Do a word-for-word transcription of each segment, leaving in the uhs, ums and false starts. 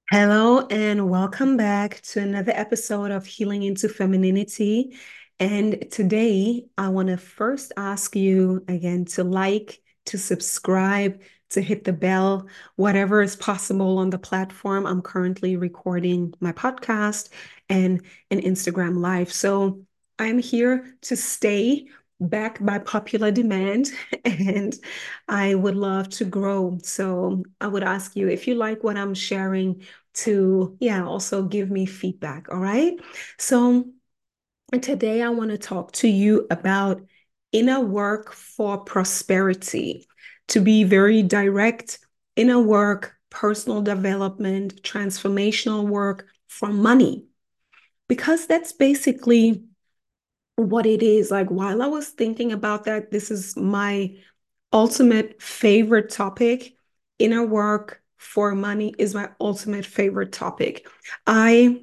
Hello and welcome back to another episode of Healing into Femininity. And today I want to first ask you again to like, to subscribe, to hit the bell, whatever is possible on the platform. I'm currently recording my podcast and an Instagram live. So I'm here to stay back by popular demand and I would love to grow. So I would ask you if you like what I'm sharing to, yeah, also give me feedback. All right. So today I want to talk to you about inner work for prosperity. To be very direct, inner work, personal development, transformational work for money, because that's basically what it is. Like while I was thinking about that, this is my ultimate favorite topic. Inner work for money is my ultimate favorite topic. I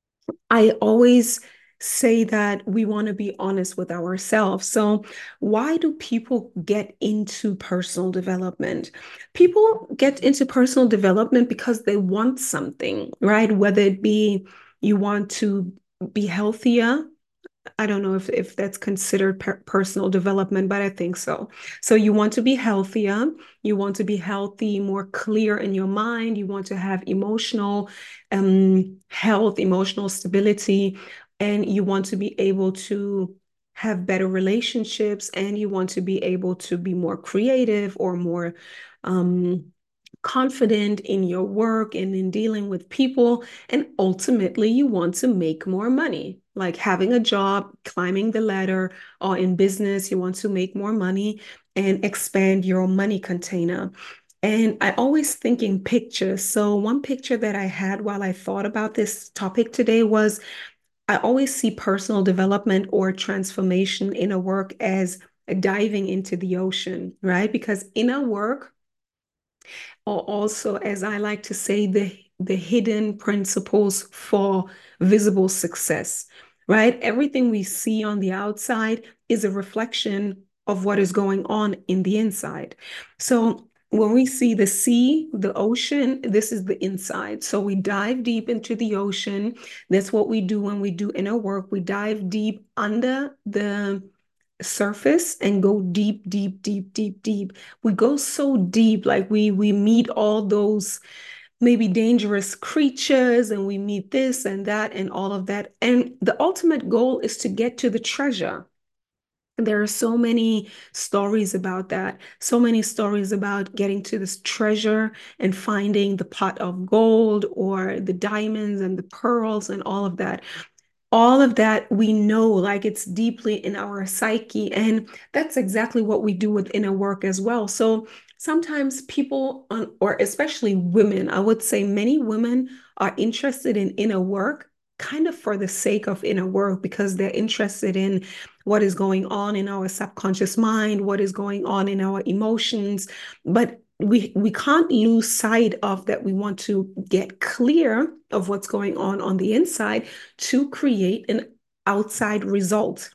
I always say that we want to be honest with ourselves. So, why do people get into personal development? People get into personal development because they want something, right? Whether it be you want to be healthier, I don't know if, if that's considered per personal development, but I think so. So you want to be healthier, you want to be healthy, more clear in your mind, you want to have emotional um, health, emotional stability, and you want to be able to have better relationships, and you want to be able to be more creative or more um, confident in your work and in dealing with people. And ultimately, you want to make more money, like having a job, climbing the ladder, or in business, you want to make more money and expand your money container. And I always think in pictures. So, one picture that I had while I thought about this topic today was I always see personal development or transformation in a work as diving into the ocean, right? Because in a work, or also, as I like to say, the, the hidden principles for visible success, right? Everything we see on the outside is a reflection of what is going on in the inside. So when we see the sea, the ocean, this is the inside. So we dive deep into the ocean. That's what we do when we do inner work. We dive deep under the surface and go deep, deep, deep, deep, deep. We go so deep, like we we meet all those maybe dangerous creatures and we meet this and that and all of that. And the ultimate goal is to get to the treasure. There are so many stories about that, so many stories about getting to this treasure and finding the pot of gold or the diamonds and the pearls and all of that. All of that we know, like it's deeply in our psyche. And that's exactly what we do with inner work as well. So sometimes people, on, or especially women, I would say many women are interested in inner work kind of for the sake of inner work because they're interested in what is going on in our subconscious mind, what is going on in our emotions. But we we can't lose sight of that we want to get clear of what's going on on the inside to create an outside result.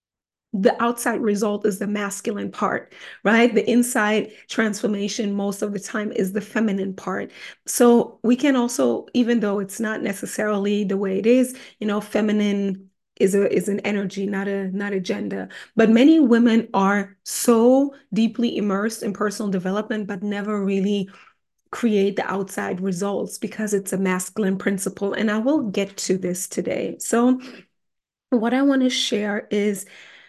The outside result is the masculine part, right? The inside transformation most of the time is the feminine part. So we can also, even though it's not necessarily the way it is, you know, feminine is a is an energy, not a not a gender. But many women are so deeply immersed in personal development, but never really create the outside results because it's a masculine principle. And I will get to this today. So what I want to share is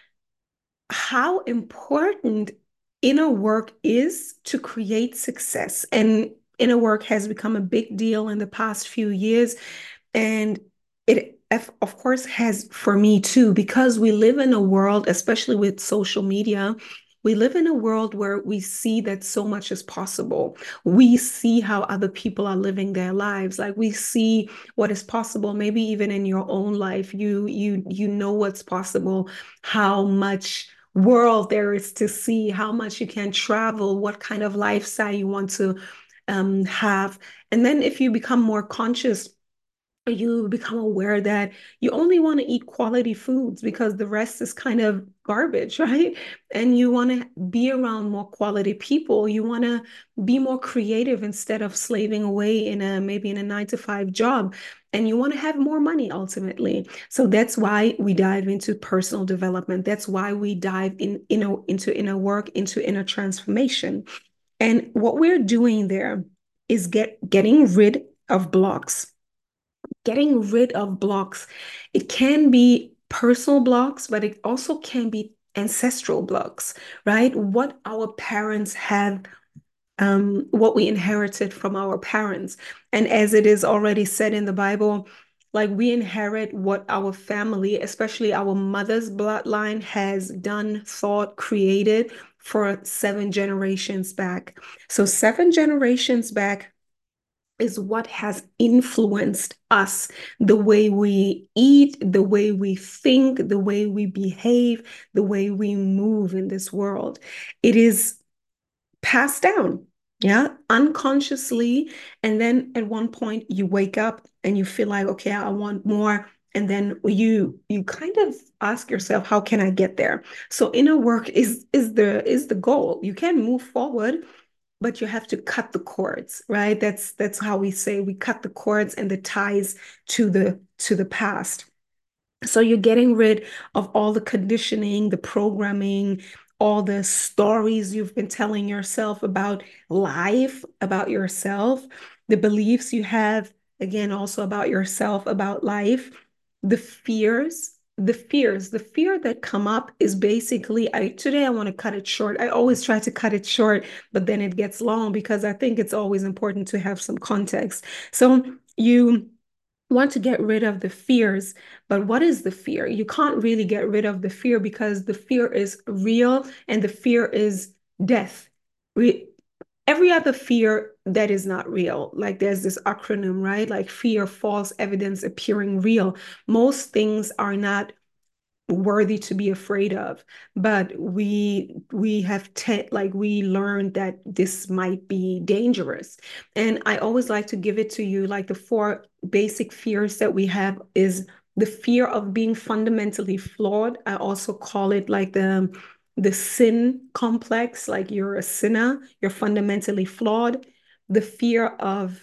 how important inner work is to create success. And inner work has become a big deal in the past few years. And it, of course, has for me too, because we live in a world, especially with social media, we live in a world where we see that so much is possible. We see how other people are living their lives. Like we see what is possible, maybe even in your own life. You you you know what's possible, how much world there is to see, how much you can travel, what kind of lifestyle you want to um, have. And then if you become more conscious You become aware that you only want to eat quality foods because the rest is kind of garbage, right? And you want to be around more quality people. You want to be more creative instead of slaving away in a maybe in a nine to five job. And you want to have more money ultimately. So that's why we dive into personal development. That's why we dive in, you know, into inner work, into inner transformation. And what we're doing there is get getting rid of blocks, getting rid of blocks. It can be personal blocks, but it also can be ancestral blocks, right? What our parents have, um, what we inherited from our parents. And as it is already said in the Bible, like we inherit what our family, especially our mother's bloodline, has done, thought, created for seven generations back. So, seven generations back is what has influenced us, the way we eat, the way we think, the way we behave, the way we move in this world. It is passed down, yeah, unconsciously. And then at one point you wake up and you feel like, okay, I want more. And then you you kind of ask yourself, how can I get there? So inner work is is the is the goal. You can move forward, but you have to cut the cords, right? That's that's how we say we cut the cords and the ties to the to the past. So you're getting rid of all the conditioning, the programming, all the stories you've been telling yourself about life, about yourself, the beliefs you have, again, also about yourself, about life, the fears, the fears, the fear that come up is basically, I today I want to cut it short. I always try to cut it short, but then it gets long because I think it's always important to have some context. So you want to get rid of the fears. But what is the fear? You can't really get rid of the fear because the fear is real and the fear is death. Re- Every other fear that is not real, like there's this acronym, right? Like fear, false evidence appearing real. Most things are not worthy to be afraid of, but we we have te- like we learned that this might be dangerous. And I always like to give it to you like the four basic fears that we have is the fear of being fundamentally flawed. I also call it like the the sin complex, like you're a sinner, you're fundamentally flawed. The fear of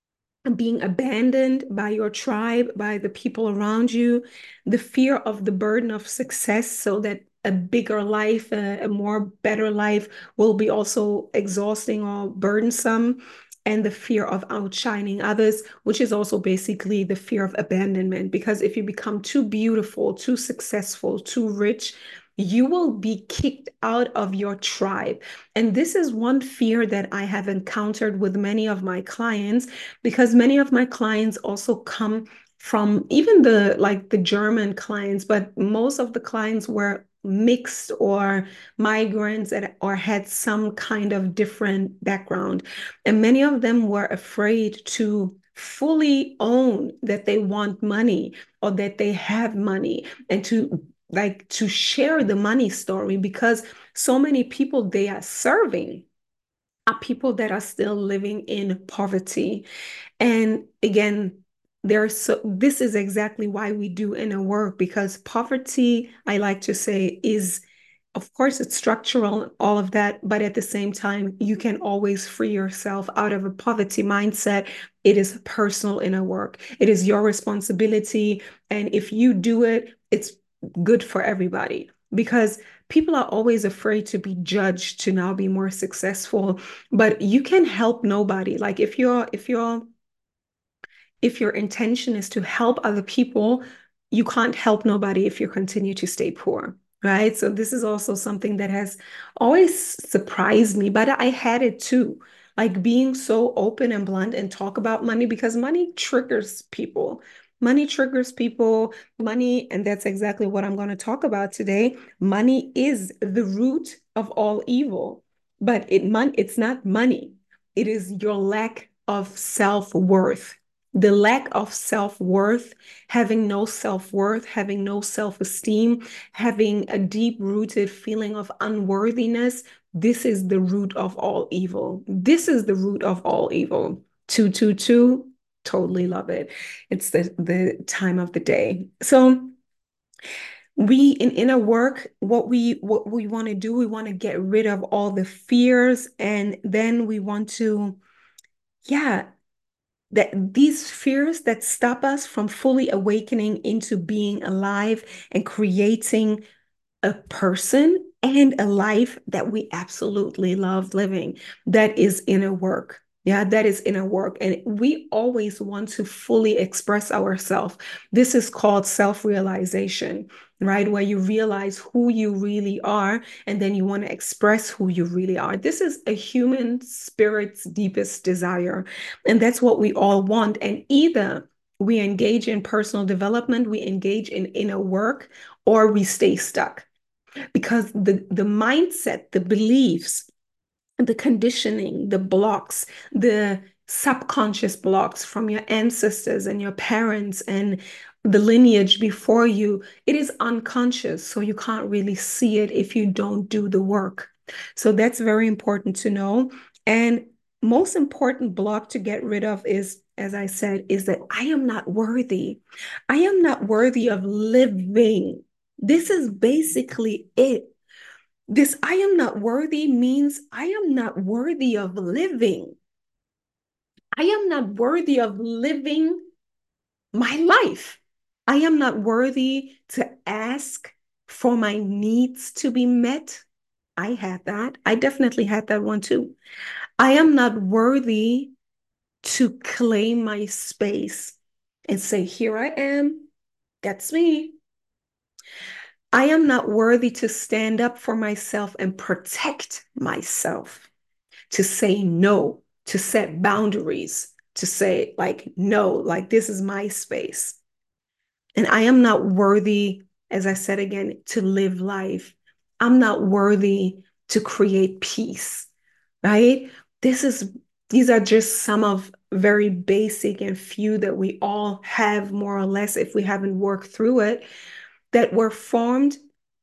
being abandoned by your tribe, by the people around you, the fear of the burden of success, so that a bigger life, a, a more better life will be also exhausting or burdensome, and the fear of outshining others, which is also basically the fear of abandonment. Because if you become too beautiful, too successful, too rich, you will be kicked out of your tribe. And this is one fear that I have encountered with many of my clients because many of my clients also come from even the like the German clients, but most of the clients were mixed or migrants that, or had some kind of different background. And many of them were afraid to fully own that they want money or that they have money and to like to share the money story because so many people they are serving are people that are still living in poverty. And again, there's so this is exactly why we do inner work because poverty, I like to say, is of course it's structural and all of that, but at the same time, you can always free yourself out of a poverty mindset. It is personal inner work. It is your responsibility. And if you do it, it's good for everybody because people are always afraid to be judged to now be more successful, but you can help nobody. Like if you're if you're if your intention is to help other people, you can't help nobody if you continue to stay poor, right? So this is also something that has always surprised me, but I had it too. Like being so open and blunt and talk about money because money triggers people. Money triggers people, money, and that's exactly what I'm going to talk about today. Money is the root of all evil, but it mon it's not money. It is your lack of self-worth, the lack of self-worth, having no self-worth, having no self-esteem, having a deep-rooted feeling of unworthiness. This is the root of all evil. This is the root of all evil. Two, two, two. totally love it. It's the the time of the day. So we in inner work, what we what we want to do, we want to get rid of all the fears, and then we want to, yeah, that these fears that stop us from fully awakening into being alive and creating a person and a life that we absolutely love living. That is inner work. Yeah, that is inner work. And we always want to fully express ourselves. This is called self-realization, right? Where you realize who you really are, and then you want to express who you really are. This is a human spirit's deepest desire. And that's what we all want. And either we engage in personal development, we engage in inner work, or we stay stuck, because the the mindset, the beliefs, the conditioning, the blocks, the subconscious blocks from your ancestors and your parents and the lineage before you, it is unconscious, so you can't really see it if you don't do the work. So that's very important to know. And most important block to get rid of is, as I said, is that I am not worthy. I am not worthy of living. This is basically it. This I am not worthy means I am not worthy of living. I am not worthy of living my life. I am not worthy to ask for my needs to be met. I had that. I definitely had that one too. I am not worthy to claim my space and say, here I am. That's me. I am not worthy to stand up for myself and protect myself, to say no, to set boundaries, to say, like, no, like, this is my space. And I am not worthy, as I said again, to live life. I'm not worthy to create peace, right? This is, these are just some of very basic and few that we all have, more or less, if we haven't worked through it, that were formed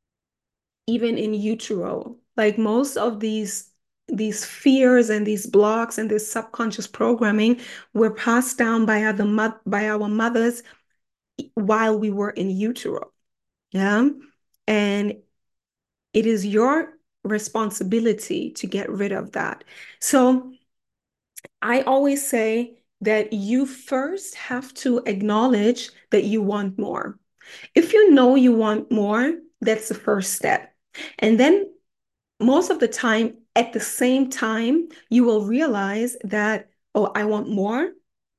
even in utero. Like most of these these fears and these blocks and this subconscious programming were passed down by other by our mothers while we were in utero. Yeah. And it is your responsibility to get rid of that. So I always say that you first have to acknowledge that you want more. If you know you want more, that's the first step. And then most of the time, at the same time, you will realize that, oh, I want more.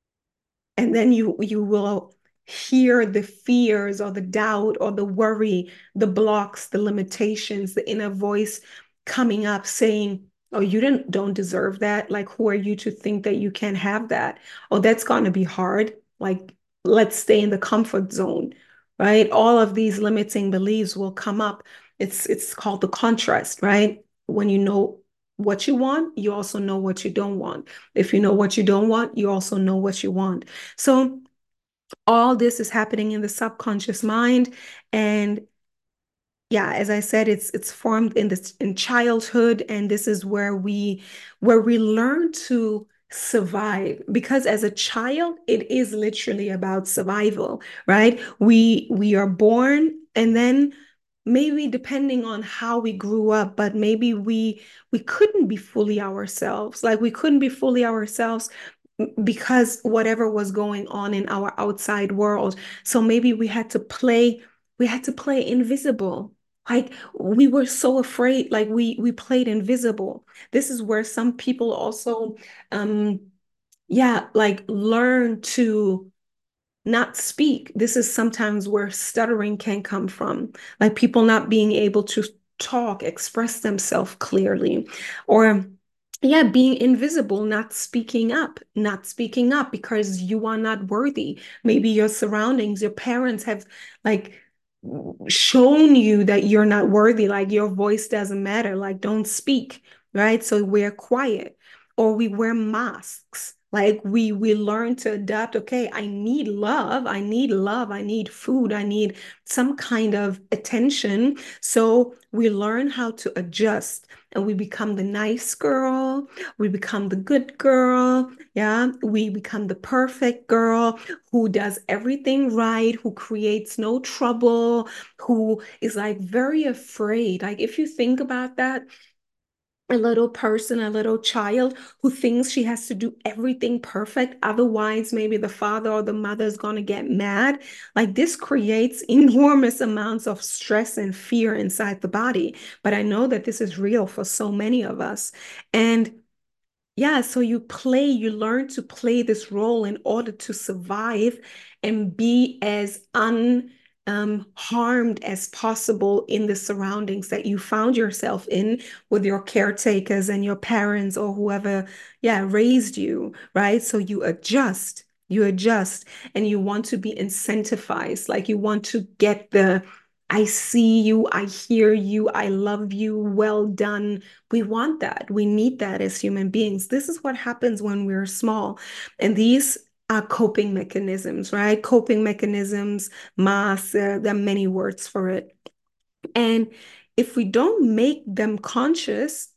And then you you will hear the fears or the doubt or the worry, the blocks, the limitations, the inner voice coming up saying, oh, you didn't don't deserve that. Like, who are you to think that you can have that? Oh, that's going to be hard. Like, let's stay in the comfort zone, right? All of these limiting beliefs will come up. It's it's called the contrast, right? When you know what you want, you also know what you don't want. If you know what you don't want, you also know what you want. So all this is happening in the subconscious mind. And yeah, as I said, it's it's formed in this in childhood, and this is where we where we learn to survive, because as a child it is literally about survival, right? We we are born, and then maybe depending on how we grew up, but maybe we we couldn't be fully ourselves. Like, we couldn't be fully ourselves because whatever was going on in our outside world. So maybe we had to play, we had to play invisible. Like, we were so afraid, like we we played invisible. This is where some people also um yeah, like learn to not speak. This is sometimes where stuttering can come from, like people not being able to talk, express themselves clearly, or yeah, being invisible, not speaking up, not speaking up because you are not worthy. Maybe your surroundings, your parents have like shown you that you're not worthy, like your voice doesn't matter, like don't speak, right? So we're quiet, or we wear masks. Like we we learn to adapt. Okay, I need love. I need love. I need food. I need some kind of attention. So we learn how to adjust and we become the nice girl. We become the good girl. Yeah, we become the perfect girl who does everything right, who creates no trouble, who is like very afraid. Like if you think about that, a little person, a little child who thinks she has to do everything perfect. Otherwise, maybe the father or the mother is going to get mad. Like this creates enormous amounts of stress and fear inside the body. But I know that this is real for so many of us. And yeah, so you play, you learn to play this role in order to survive and be as un um, harmed as possible in the surroundings that you found yourself in with your caretakers and your parents or whoever, yeah, raised you, right? So you adjust, you adjust, and you want to be incentivized, like you want to get the I see you, I hear you, I love you, well done. We want that. We need that as human beings. This is what happens when we're small. And these are coping mechanisms, right? Coping mechanisms, mass, uh, there are many words for it. And if we don't make them conscious,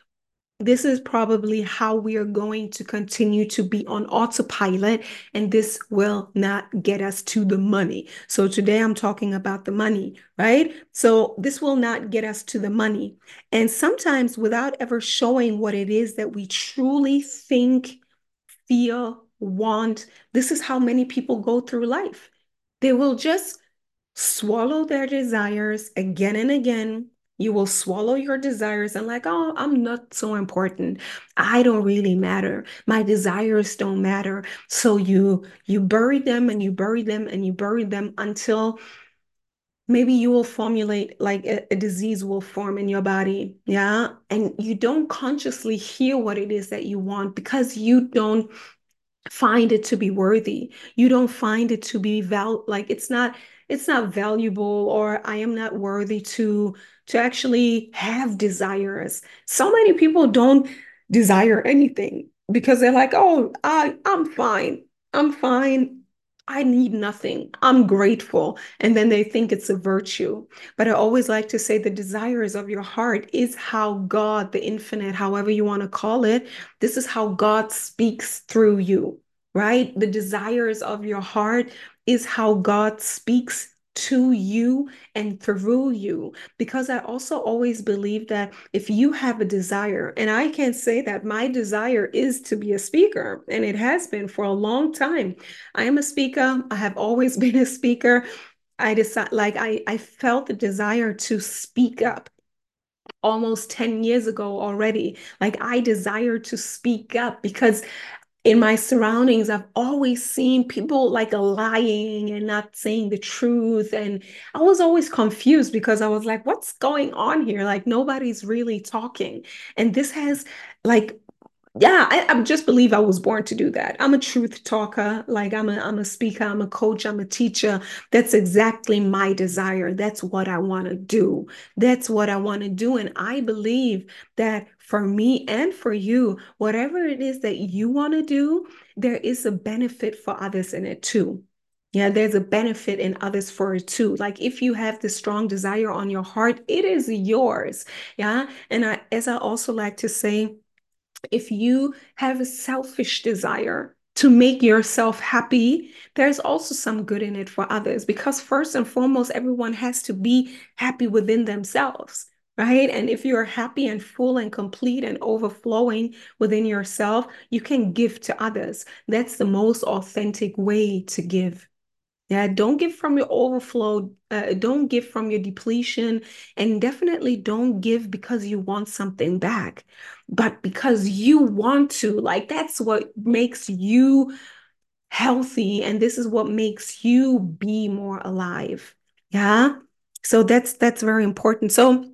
this is probably how we are going to continue to be on autopilot, and this will not get us to the money. So today I'm talking about the money, right? So this will not get us to the money. And sometimes without ever showing what it is that we truly think, feel, want, this is how many people go through life. They will just swallow their desires again and again. You will swallow your desires and like, oh, I'm not so important. I don't really matter. My desires don't matter. So you you bury them and you bury them and you bury them until maybe you will formulate like a, a disease will form in your body. Yeah. And you don't consciously hear what it is that you want because you don't find it to be worthy. You don't find it to be val like it's not it's not valuable, or I am not worthy to to actually have desires. So many people don't desire anything because they're like, "Oh, I I'm fine. I'm fine. I need nothing. I'm grateful." And then they think it's a virtue. But I always like to say the desires of your heart is how God, the infinite, however you want to call it, this is how God speaks through you, right? The desires of your heart is how God speaks to you and through you. Because I also always believe that if you have a desire, and I can say that my desire is to be a speaker, and it has been for a long time. I am a speaker. I have always been a speaker. I decided, like, I, I felt the desire to speak up almost ten years ago already. Like, I desire to speak up because in my surroundings, I've always seen people like lying and not saying the truth. And I was always confused because I was like, what's going on here? Like, nobody's really talking. And this has, like, yeah, I, I just believe I was born to do that. I'm a truth talker. Like I'm a I'm a speaker, I'm a coach, I'm a teacher. That's exactly my desire. That's what I want to do. That's what I want to do. And I believe that for me and for you, whatever it is that you want to do, there is a benefit for others in it too. Yeah, there's a benefit in others for it too. Like if you have the strong desire on your heart, it is yours. Yeah. And I, as I also like to say, if you have a selfish desire to make yourself happy, there's also some good in it for others because, first and foremost, everyone has to be happy within themselves, right? And if you're happy and full and complete and overflowing within yourself, you can give to others. That's the most authentic way to give. Yeah, don't give from your overflow. Uh, don't give from your depletion. And definitely don't give because you want something back, but because you want to. Like, that's what makes you healthy. And this is what makes you be more alive. Yeah. So that's that's very important. So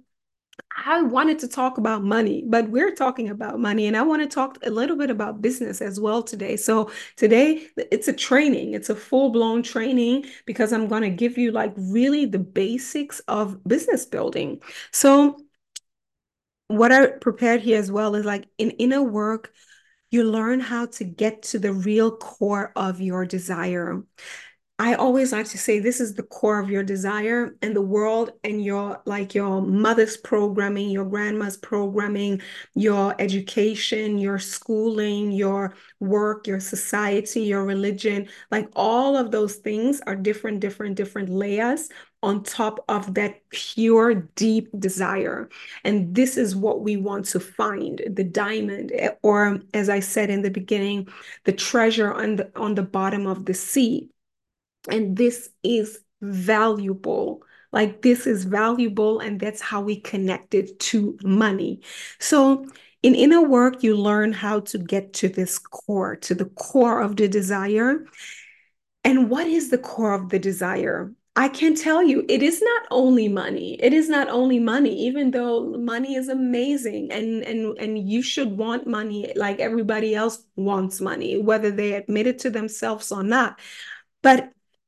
I wanted to talk about money, but we're talking about money, and I want to talk a little bit about business as well today. So, today it's a training, it's a full-blown training because I'm going to give you like really the basics of business building. So, what I prepared here as well is like in inner work, You learn how to get to the real core of your desire. I always like to say this is the core of your desire, and the world and your like your mother's programming, your grandma's programming, your education, your schooling, your work, your society, your religion, like all of those things are different, different, different layers on top of that pure, deep desire. And this is what we want to find, the diamond, eh, or as I said in the beginning, the treasure on the on the bottom of the sea. And this is valuable. Like this is valuable, and that's how we connect it to money. So in inner work, you learn how to get to this core, to the core of the desire. And what is the core of the desire? I can tell you, it is not only money. It is not only money, even though money is amazing and and and you should want money like everybody else wants money, whether they admit it to themselves or not. But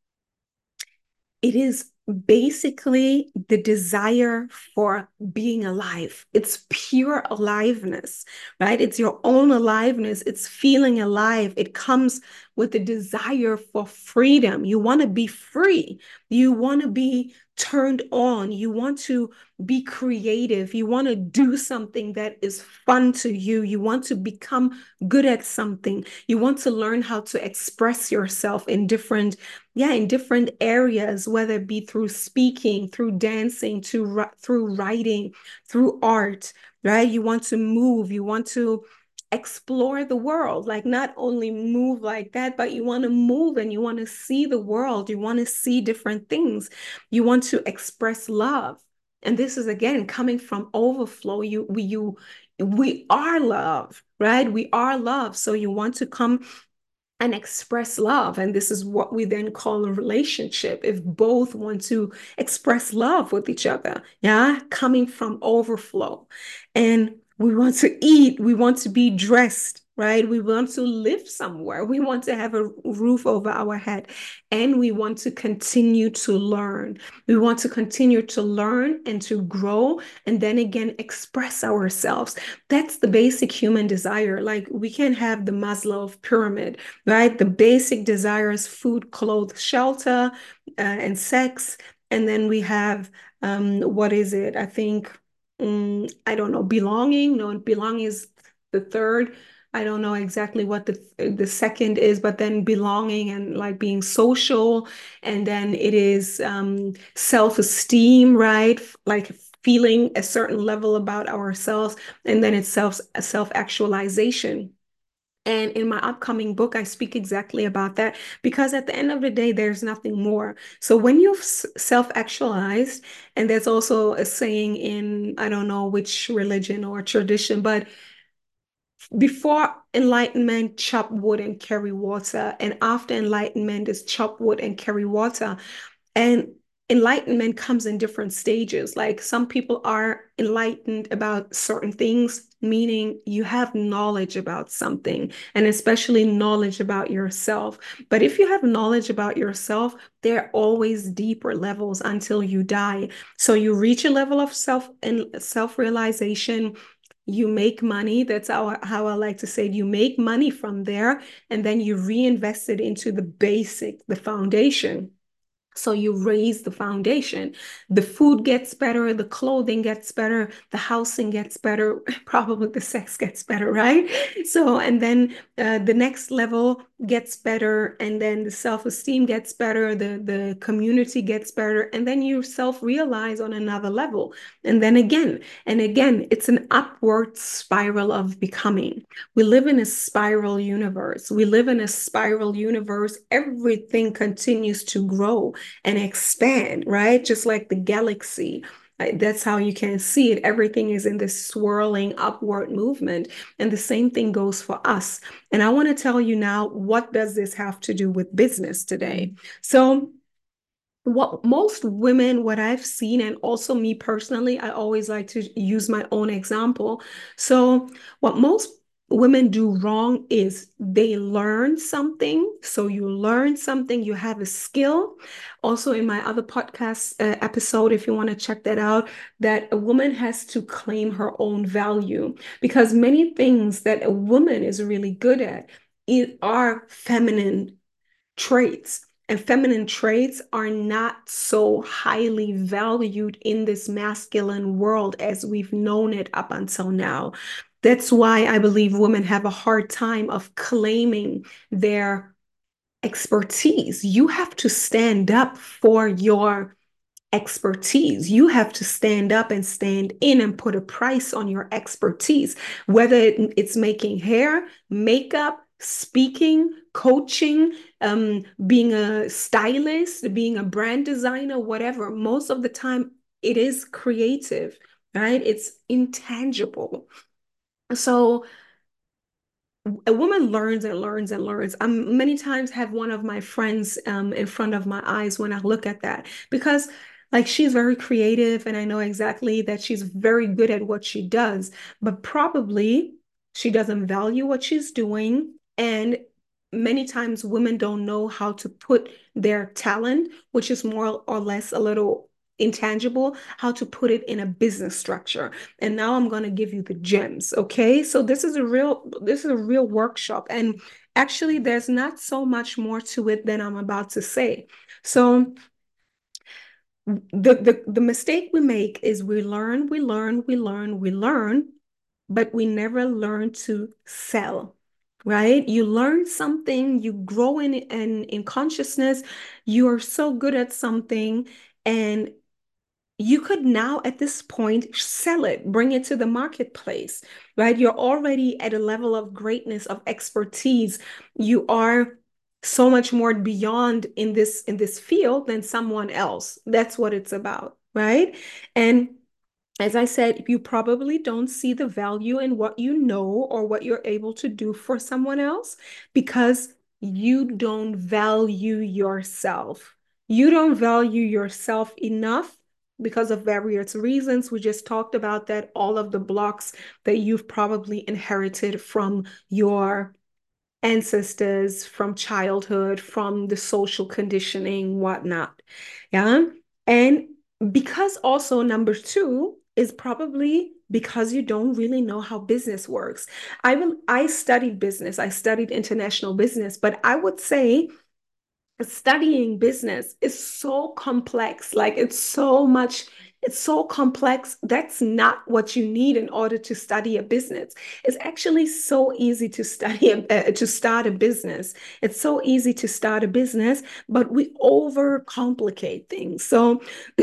it is basically the desire for being alive. It's pure aliveness, right? It's your own aliveness. It's feeling alive. It comes with the desire for freedom. You want to be free. You want to be turned on. You want to be creative. You want to do something that is fun to you. You want to become good at something. You want to learn how to express yourself in different yeah, in different areas, whether it be through speaking, through dancing, to through writing, through art, right? You want to move, you want to explore the world, like not only move like that, but you want to move and you want to see the world, you want to see different things, you want to express love. And this is again coming from overflow. You we you we are love, right? We are love. So you want to come and express love. And this is what we then call a relationship. If both want to express love with each other, yeah, coming from overflow. And we want to eat, we want to be dressed, right? We want to live somewhere. We want to have a roof over our head. And we want to continue to learn. We want to continue to learn and to grow and then again express ourselves. That's the basic human desire. Like we can have the Maslow pyramid, right? The basic desires: food, clothes, shelter, uh, and sex. And then we have, um, what is it? I think, um, I don't know, belonging. No, belonging is the third. I don't know exactly what the the second is, but then belonging and like being social, and then it is um, self-esteem, right? Like feeling a certain level about ourselves, and then it's self self-actualization. And in my upcoming book, I speak exactly about that because at the end of the day, there's nothing more. So when you've self-actualized, and there's also a saying in, I don't know which religion or tradition, but before enlightenment, chop wood and carry water. And after enlightenment is chop wood and carry water. And enlightenment comes in different stages. Like some people are enlightened about certain things, meaning you have knowledge about something, and especially knowledge about yourself. But if you have knowledge about yourself, there are always deeper levels until you die. So you reach a level of self and self-realization. You make money. That's how, how I like to say it. You make money from there, and then you reinvest it into the basic, the foundation. So you raise the foundation. The food gets better, the clothing gets better, the housing gets better, probably the sex gets better, right? So, and then uh, the next level gets better, and then the self-esteem gets better, the, the community gets better, and then you self-realize on another level. And then again, and again, it's an upward spiral of becoming. We live in a spiral universe. We live in a spiral universe. Everything continues to grow and expand, right? Just like the galaxy. That's how you can see it. Everything is in this swirling upward movement. And the same thing goes for us. And I want to tell you now, what does this have to do with business today? So what most women, what I've seen, and also me personally, I always like to use my own example. So what most women do wrong is they learn something. So you learn something, you have a skill. Also, in my other podcast uh, episode, if you want to check that out, that a woman has to claim her own value because many things that a woman is really good at it are feminine traits. And feminine traits are not so highly valued in this masculine world as we've known it up until now. That's why I believe women have a hard time of claiming their expertise. You have to stand up for your expertise. You have to stand up and stand in and put a price on your expertise, whether it's making hair, makeup, speaking, coaching, um, being a stylist, being a brand designer, whatever. Most of the time, it is creative, right? It's intangible. So a woman learns and learns and learns. I um, many times have one of my friends um, in front of my eyes when I look at that because like she's very creative and I know exactly that she's very good at what she does, but probably she doesn't value what she's doing. And many times women don't know how to put their talent, which is more or less a little intangible, how to put it in a business structure. And now I'm going to give you the gems. Okay. So this is a real, this is a real workshop. And actually, there's not so much more to it than I'm about to say. So the, the, the mistake we make is we learn, we learn, we learn, we learn, but we never learn to sell. Right? You learn something, you grow in, in in consciousness, you are so good at something, and you could now at this point sell it, bring it to the marketplace, right? You're already at a level of greatness, of expertise. You are so much more beyond in this in this field than someone else. That's what it's about, right? And as I said, you probably don't see the value in what you know or what you're able to do for someone else because you don't value yourself. You don't value yourself enough because of various reasons. We just talked about that, all of the blocks that you've probably inherited from your ancestors, from childhood, from the social conditioning, whatnot. Yeah. And because also number two is probably because you don't really know how business works. I will I studied business. I studied international business, but I would say studying business is so complex. Like it's so much, it's so complex. That's not what you need in order to study a business. It's actually so easy to study, a, uh, to start a business. It's so easy to start a business, but we overcomplicate things. So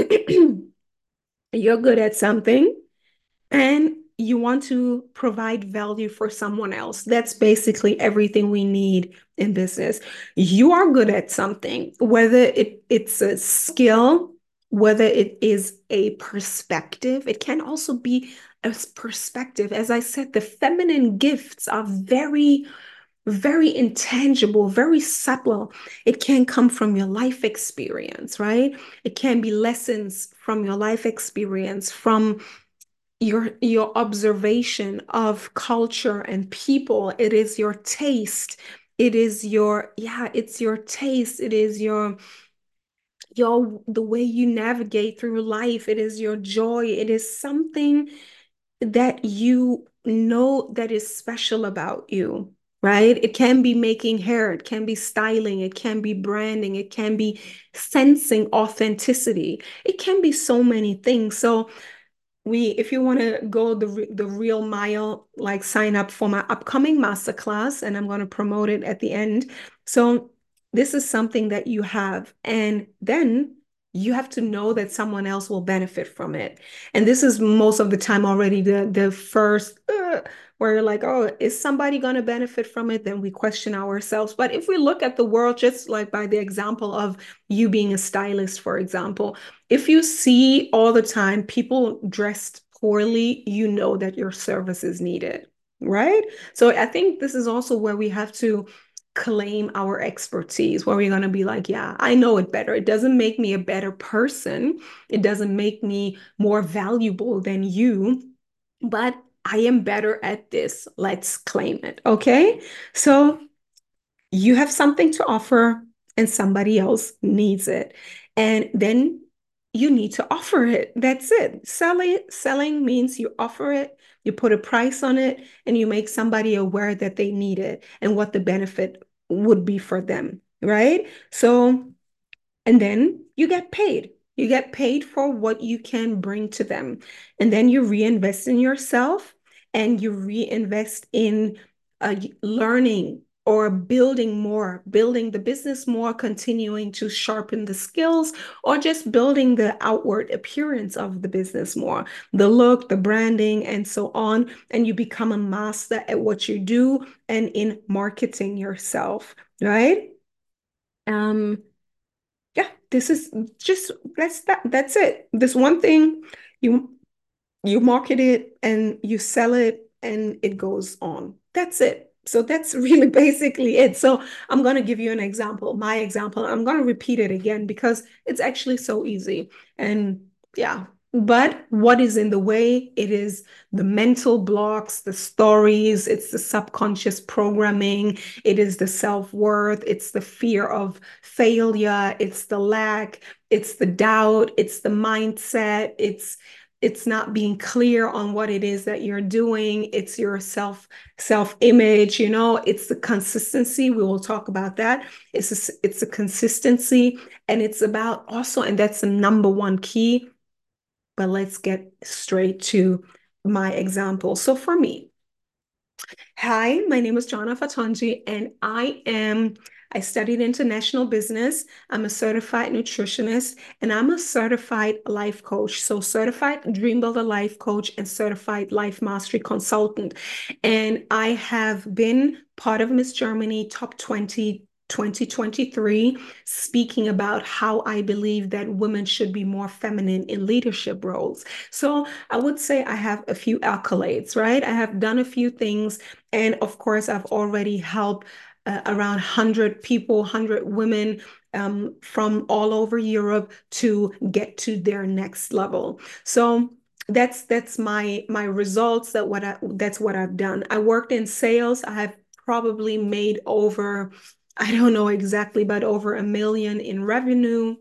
you're good at something and you want to provide value for someone else. That's basically everything we need in business. You are good at something, whether it, it's a skill, whether it is a perspective. It can also be a perspective. As I said, the feminine gifts are very, very intangible, very subtle. It can come from your life experience, right? It can be lessons from your life experience, from your your observation of culture and people. It is your taste. It is your, yeah, it's your taste. It is your your the way you navigate through life. It is your joy. It is something that you know that is special about you, right? It can be making hair, it can be styling, it can be branding, it can be sensing authenticity. It can be so many things. So we, if you want to go the the real mile, like sign up for my upcoming masterclass, and I'm going to promote it at the end. So this is something that you have, and then you have to know that someone else will benefit from it. And this is most of the time already the the first uh, where you're like, oh, is somebody going to benefit from it? Then we question ourselves. But if we look at the world, just like by the example of you being a stylist, for example, if you see all the time people dressed poorly, you know that your service is needed, right? So I think this is also where we have to claim our expertise, where we're going to be like, yeah, I know it better. It doesn't make me a better person. It doesn't make me more valuable than you, but I am better at this. Let's claim it. Okay. So you have something to offer and somebody else needs it. And then you need to offer it. That's it. Selling, selling means you offer it, you put a price on it, and you make somebody aware that they need it and what the benefit would be for them, right? So, and then you get paid. You get paid for what you can bring to them. And then you reinvest in yourself and you reinvest in uh, learning or building more, building the business more, continuing to sharpen the skills, or just building the outward appearance of the business more, the look, the branding, and so on. And you become a master at what you do and in marketing yourself, right? Um, yeah, this is just that's that that's it. This one thing you you market it and you sell it and it goes on. That's it. So that's really basically it. So I'm going to give you an example, my example. I'm going to repeat it again because it's actually so easy. And yeah, but what is in the way? It is the mental blocks, the stories, it's the subconscious programming, it is the self-worth, it's the fear of failure, it's the lack, it's the doubt, it's the mindset, it's it's not being clear on what it is that you're doing. It's your self self image, you know, it's the consistency. We will talk about that. It's a, it's a consistency, and it's about also, and that's the number one key. But let's get straight to my example. So for me, hi, my name is Jana Fatonji, and I am, I studied international business. I'm a certified nutritionist, and I'm a certified life coach. So, certified Dream Builder life coach and certified life mastery consultant. And I have been part of Miss Germany Top twenty twenty twenty-three, speaking about how I believe that women should be more feminine in leadership roles. So I would say I have a few accolades, right? I have done a few things. And of course, I've already helped uh, around one hundred people, one hundred women um, from all over Europe to get to their next level. So that's that's my my results. That what I, that's what I've done. I worked in sales. I have probably made over, I don't know exactly, but over a million in revenue.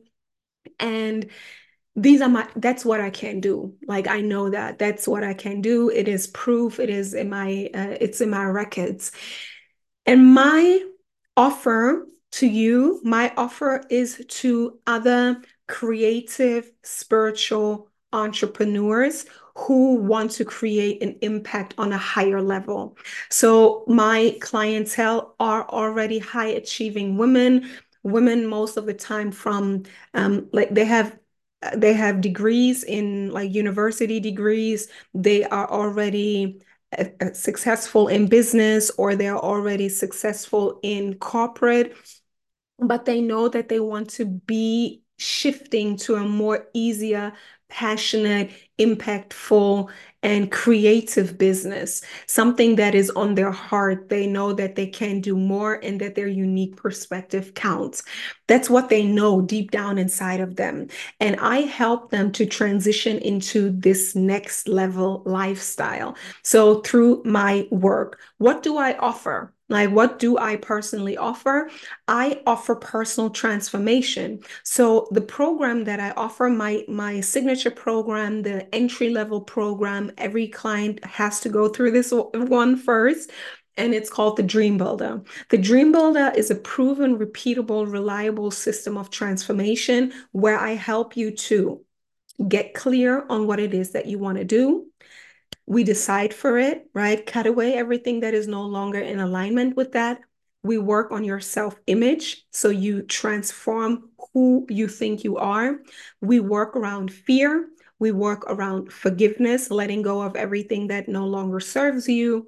And these are my, that's what I can do. Like, I know that that's what I can do. It is proof. It is in my, uh, it's in my records. And my offer to you, my offer is to other creative, spiritual entrepreneurs who want to create an impact on a higher level. So my clientele are already high achieving women, women most of the time from um, like they have they have degrees in like university degrees. They are already uh, uh, successful in business, or they're already successful in corporate, but they know that they want to be shifting to a more easier, passionate, impactful, and creative business, something that is on their heart. They know that they can do more and that their unique perspective counts. That's what they know deep down inside of them. And I help them to transition into this next level lifestyle. So through my work, what do I offer? Like, what do I personally offer? I offer personal transformation. So the program that I offer, my my signature program, the entry level program, every client has to go through this one first. And it's called the Dream Builder. The Dream Builder is a proven, repeatable, reliable system of transformation where I help you to get clear on what it is that you want to do. We decide for it, right? Cut away everything that is no longer in alignment with that. We work on your self-image so you transform who you think you are. We work around fear. We work around forgiveness, letting go of everything that no longer serves you.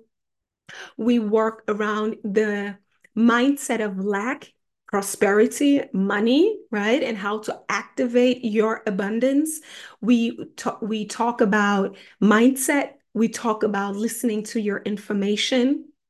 We work around the mindset of lack, prosperity, money, right? And how to activate your abundance. We talk, we talk about mindset. We talk about listening to your information.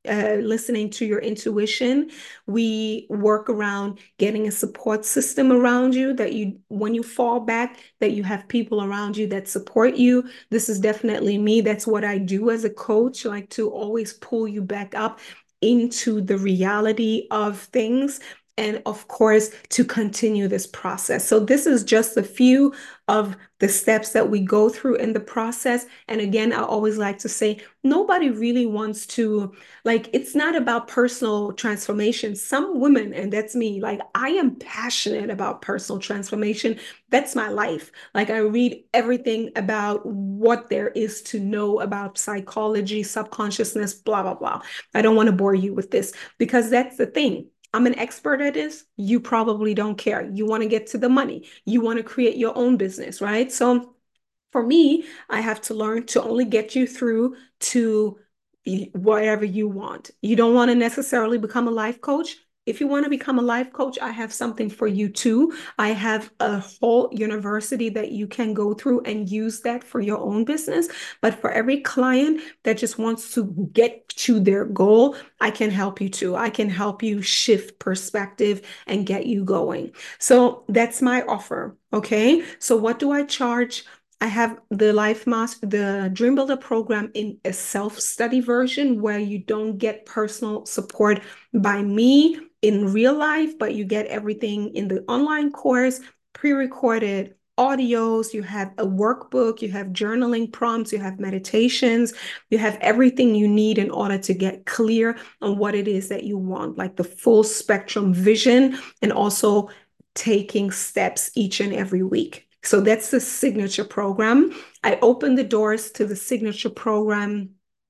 uh, listening to your intuition. We work around getting a support system around you that you, when you fall back, that you have people around you that support you. This is definitely me. That's what I do as a coach, like to always pull you back up into the reality of things. And of course, to continue this process. So, this is just a few of the steps that we go through in the process. And again, I always like to say, nobody really wants to, like, it's not about personal transformation. Some women, and that's me, like, I am passionate about personal transformation. That's my life. Like, I read everything about what there is to know about psychology, subconsciousness, blah, blah, blah. I don't want to bore you with this because that's the thing. I'm an expert at this. You probably don't care. You want to get to the money. You want to create your own business, right? So for me, I have to learn to only get you through to whatever you want. You don't want to necessarily become a life coach. If you want to become a life coach, I have something for you too. I have a whole university that you can go through and use that for your own business. But for every client that just wants to get to their goal, I can help you too. I can help you shift perspective and get you going. So that's my offer. Okay. So what do I charge? I have the Life Master, the Dream Builder program in a self-study version where you don't get personal support by me in real life, but you get everything in the online course, pre-recorded audios, you have a workbook, you have journaling prompts, you have meditations, you have everything you need in order to get clear on what it is that you want, like the full spectrum vision, and also taking steps each and every week. So that's the signature program. I open the doors to the signature program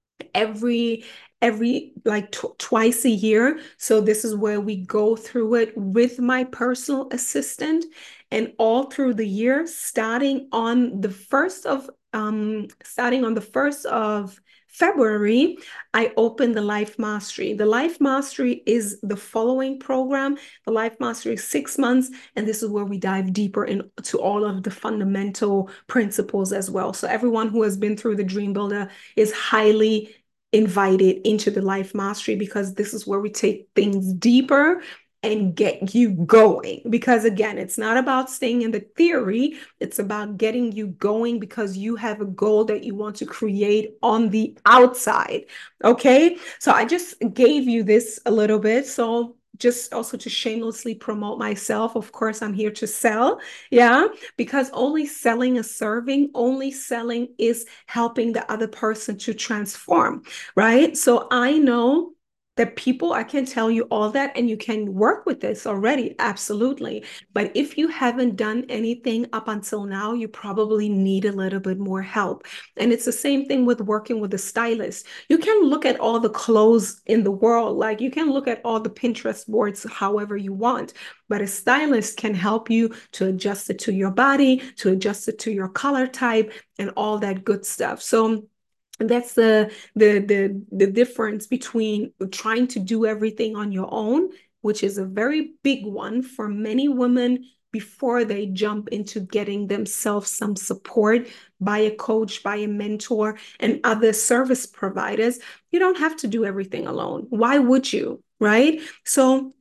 every every like tw- twice a year. So this is where we go through it with my personal assistant, and all through the year, starting on the first of um starting on the first of February, I open the Life Mastery. The Life Mastery is the following program. The Life Mastery is six months, and this is where we dive deeper into all of the fundamental principles as well. So everyone who has been through the Dream Builder is highly invited into the Life Mastery, because this is where we take things deeper and get you going. Because again, it's not about staying in the theory, it's about getting you going because you have a goal that you want to create on the outside. Okay. So I just gave you this a little bit. So just also to shamelessly promote myself, of course, I'm here to sell. Yeah. Because only selling is serving, only selling is helping the other person to transform, right? So I know that people, I can tell you all that, and you can work with this already, absolutely. But if you haven't done anything up until now, you probably need a little bit more help. And it's the same thing with working with a stylist. You can look at all the clothes in the world, like you can look at all the Pinterest boards however you want, but a stylist can help you to adjust it to your body, to adjust it to your color type, and all that good stuff. So that's the the the the difference between trying to do everything on your own, which is a very big one for many women before they jump into getting themselves some support by a coach, by a mentor, and other service providers. You don't have to do everything alone. Why would you? Right? So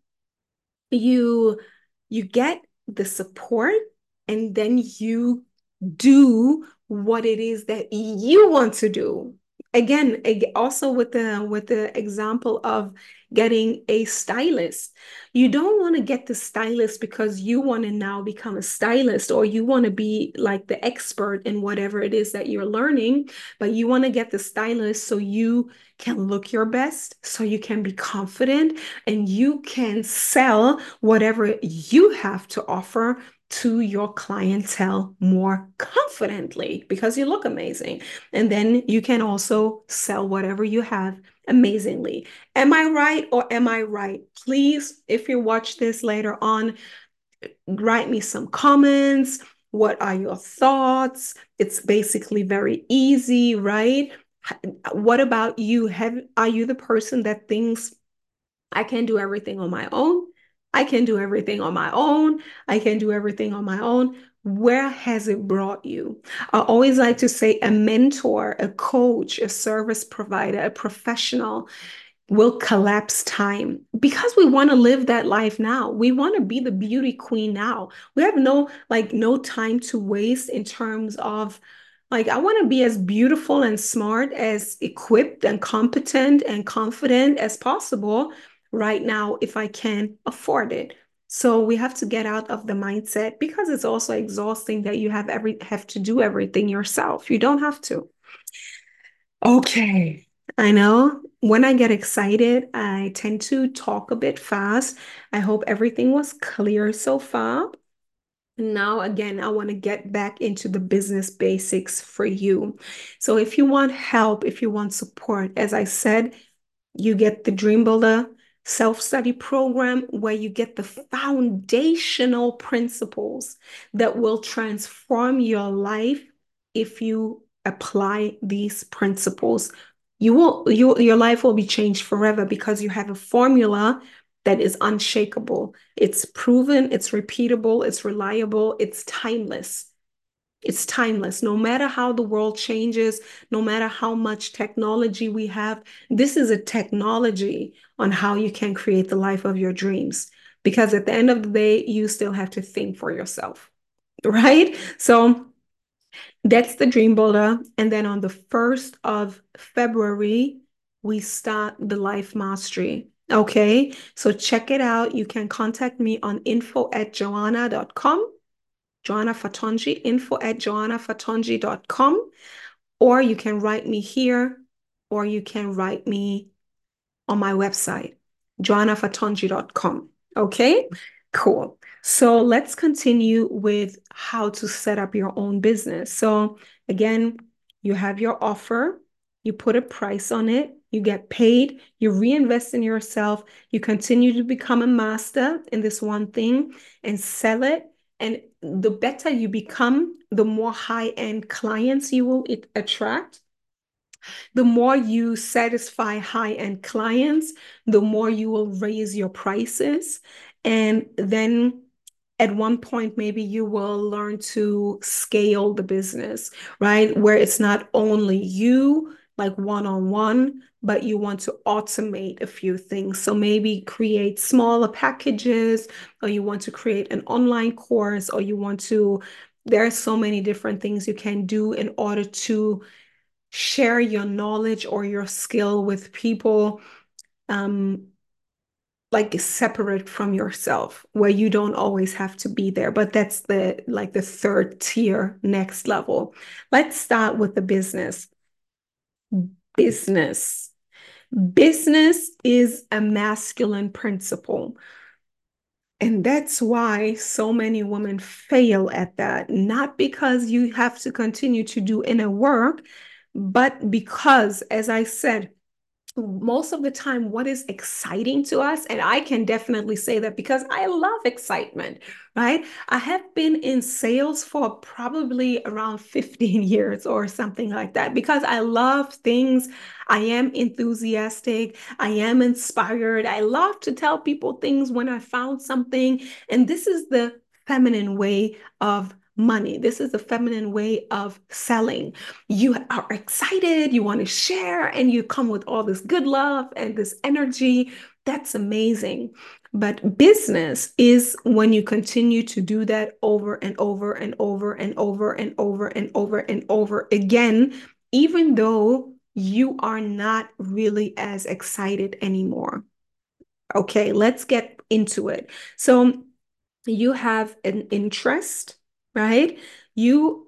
you you get the support, and then you do what it is that you want to do. Again, also with the with the example of getting a stylist. You don't want to get the stylist because you want to now become a stylist, or you want to be like the expert in whatever it is that you're learning, but you want to get the stylist so you can look your best, so you can be confident, and you can sell whatever you have to offer to your clientele more confidently because you look amazing. And then you can also sell whatever you have amazingly. Am I right or am I right? Please, if you watch this later on, write me some comments. What are your thoughts? It's basically very easy, right? What about you? Have are you the person that thinks I can do everything on my own? I can do everything on my own. I can do everything on my own. Where has it brought you? I always like to say a mentor, a coach, a service provider, a professional will collapse time because we want to live that life now. We want to be the beauty queen now. We have no like no time to waste in terms of like I want to be as beautiful and smart, as equipped and competent and confident as possible right now if I can afford it. So we have to get out of the mindset because it's also exhausting that you have every have to do everything yourself. You don't have to. Okay. I know when I get excited, I tend to talk a bit fast. I hope everything was clear so far. Now, again, I want to get back into the business basics for you. So, if you want help, if you want support, as I said, you get the Dream Builder self-study program where you get the foundational principles that will transform your life if you apply these principles. You will, you, your life will be changed forever because you have a formula that is unshakable. It's proven, it's repeatable, it's reliable, it's timeless. It's timeless. No matter how the world changes, no matter how much technology we have, this is a technology on how you can create the life of your dreams. Because at the end of the day, you still have to think for yourself, right? So that's the Dream Builder. And then on the first of February, we start the Life Mastery. Okay, so check it out. You can contact me on info at joanna dot com. Joanna Fatonji, info at joanna fatonji dot com, or you can write me here, or you can write me on my website, joanna fatonji dot com. Okay, cool. So let's continue with how to set up your own business. So again, you have your offer, you put a price on it, you get paid, you reinvest in yourself, you continue to become a master in this one thing and sell it. And the better you become, the more high-end clients you will attract. The more you satisfy high-end clients, the more you will raise your prices. And then at one point, maybe you will learn to scale the business, right? Where it's not only you, like one-on-one, but you want to automate a few things. So maybe create smaller packages, or you want to create an online course, or you want to, there are so many different things you can do in order to share your knowledge or your skill with people, um, like separate from yourself, where you don't always have to be there. But that's the like the third tier, next level. Let's start with the business. Business. Business is a masculine principle. And that's why so many women fail at that, not because you have to continue to do inner work, but because, as I said, most of the time what is exciting to us, and I can definitely say that because I love excitement, right? I have been in sales for probably around fifteen years or something like that because I love things. I am enthusiastic, I am inspired, I love to tell people things when I found something. And this is the feminine way of money. This is the feminine way of selling. You are excited, you want to share, and you come with all this good love and this energy. That's amazing. But business is when you continue to do that over and over and over and over and over and over and over again, even though you are not really as excited anymore. Okay, let's get into it. So you have an interest, right? You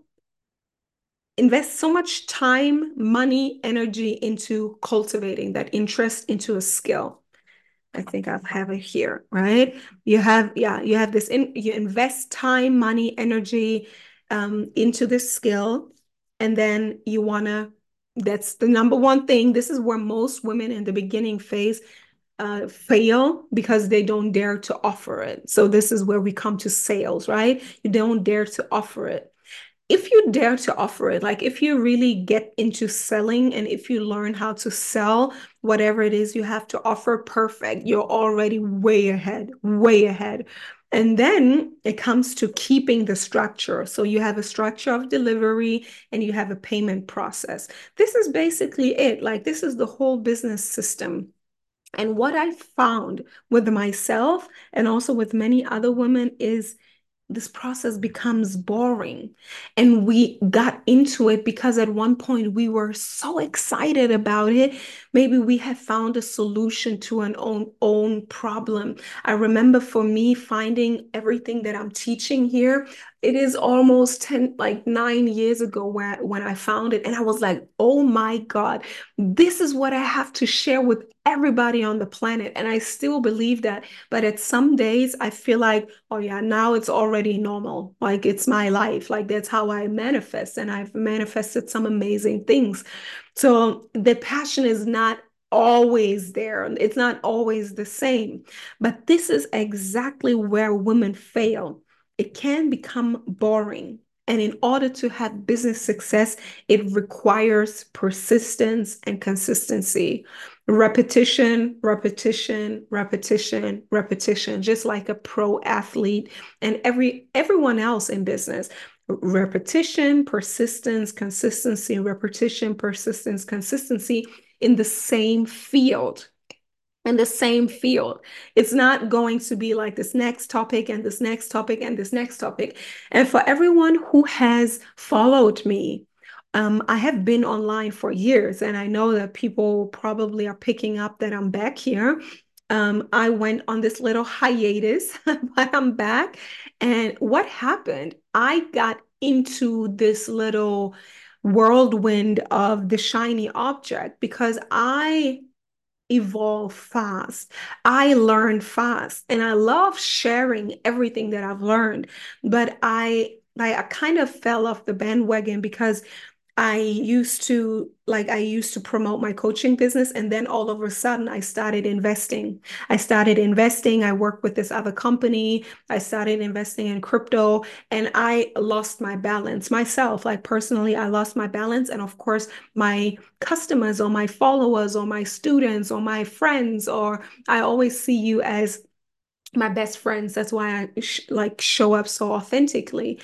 invest so much time, money, energy into cultivating that interest into a skill. I think I have it here, right? You have, yeah, you have this, in, you invest time, money, energy um, into this skill. And then you want to, that's the number one thing. This is where most women in the beginning phase uh, fail because they don't dare to offer it. So this is where we come to sales, right? You don't dare to offer it. If you dare to offer it, like if you really get into selling and if you learn how to sell whatever it is you have to offer, perfect. You're already way ahead, way ahead. And then it comes to keeping the structure. So you have a structure of delivery and you have a payment process. This is basically it. Like this is the whole business system. And what I found with myself and also with many other women is this process becomes boring. And we got into it because at one point we were so excited about it. Maybe we have found a solution to an own own problem. I remember for me finding everything that I'm teaching here, it is almost ten, like nine years ago where, when I found it. And I was like, oh my God, this is what I have to share with everybody on the planet. And I still believe that. But at some days, I feel like, oh yeah, now it's already normal. Like it's my life. Like that's how I manifest. And I've manifested some amazing things. So the passion is not always there. It's not always the same. But this is exactly where women fail. It can become boring. And in order to have business success, it requires persistence and consistency. Repetition, repetition, repetition, repetition, just like a pro athlete and every everyone else in business. Repetition, persistence, consistency, repetition, persistence, consistency in the same field in the same field. It's not going to be like this next topic and this next topic and this next topic. And for everyone who has followed me, um, I have been online for years, and I know that people probably are picking up that I'm back here. Um, I went on this little hiatus, but I'm back. And what happened? I got into this little whirlwind of the shiny object because I evolve fast. I learn fast and I love sharing everything that I've learned. But I like I kind of fell off the bandwagon because I used to like I used to promote my coaching business, and then all of a sudden I started investing. I started investing. I worked with this other company. I started investing in crypto, and I lost my balance myself. Like personally, I lost my balance, and of course, my customers or my followers or my students or my friends, or I always see you as my best friends. That's why I sh like show up so authentically.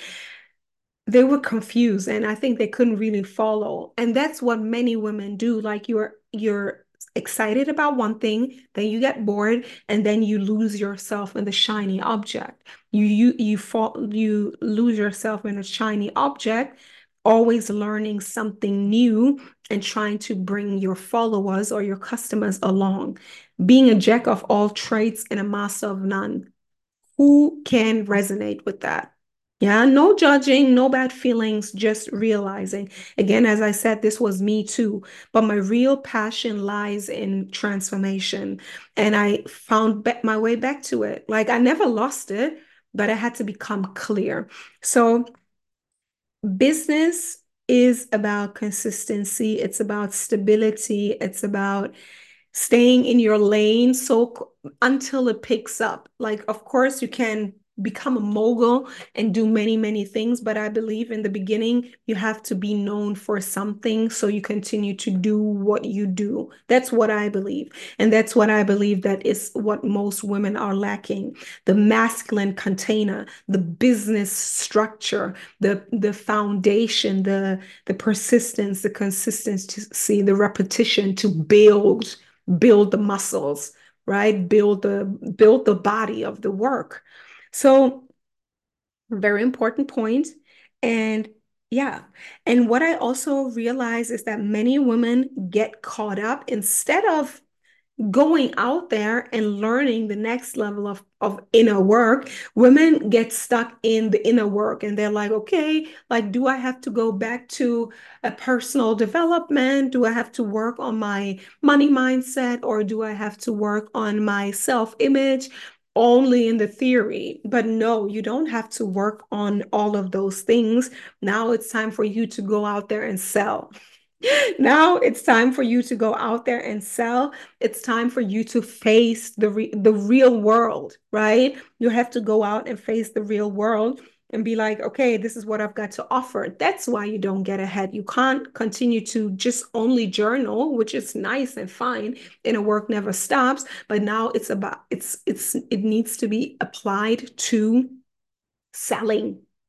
They were confused, and I think they couldn't really follow. And that's what many women do. Like you're you're excited about one thing, then you get bored, and then you lose yourself in the shiny object. You you you fall you lose yourself in a shiny object, always learning something new and trying to bring your followers or your customers along. Being a jack of all trades and a master of none. Who can resonate with that? Yeah, no judging, no bad feelings, just realizing. Again, as I said, this was me too, but my real passion lies in transformation. And I found ba- my way back to it. Like I never lost it, but I had to become clear. So, business is about consistency, it's about stability, it's about staying in your lane so until it picks up. Like, of course, you can become a mogul and do many, many things, but I believe in the beginning, you have to be known for something so you continue to do what you do. That's what I believe. And that's what I believe that is what most women are lacking. The masculine container, the business structure, the the foundation, the the persistence, the consistency, the repetition to build build the muscles, right? Build the build the body of the work. So very important point. And yeah. And what I also realize is that many women get caught up instead of going out there and learning the next level of, of inner work, women get stuck in the inner work and they're like, okay, like, do I have to go back to a personal development? Do I have to work on my money mindset or do I have to work on my self-image? Only in the theory, but no, you don't have to work on all of those things. Now it's time for you to go out there and sell. Now it's time for you to go out there and sell. It's time for you to face the re the real world, right? You have to go out and face the real world and be like, okay, this is what I've got to offer. That's why you don't get ahead. You can't continue to just only journal, which is nice and fine, and a work never stops. But now it's about it's it's it needs to be applied to selling.